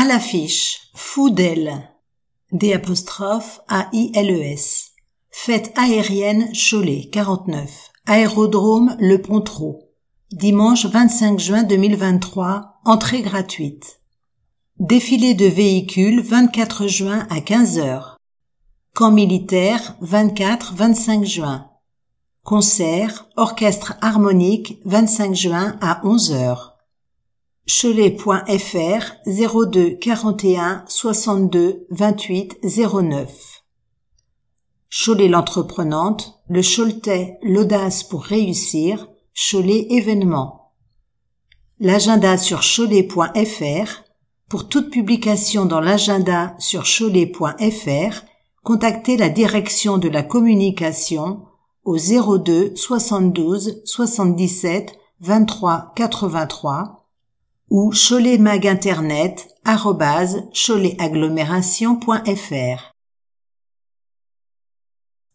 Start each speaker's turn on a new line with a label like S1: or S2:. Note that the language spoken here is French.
S1: l'affiche, Foudel, D'_AILES. Fête aérienne Cholet, 49. Aérodrome Le Pontreau. Dimanche 25 juin 2023, entrée gratuite. Défilé de véhicules 24 juin à 15h. Camp militaire 24-25 juin. Concert, orchestre harmonique 25 juin à 11h. Cholet.fr 02 41 62 28 09. Cholet l'entreprenante, le Choletais, l'audace pour réussir, Cholet événement. L'agenda sur cholet.fr. Pour toute publication dans l'agenda sur cholet.fr, contactez la direction de la communication au 02 72 77 23 83 ou choletmaginternet@choletagglomération.fr.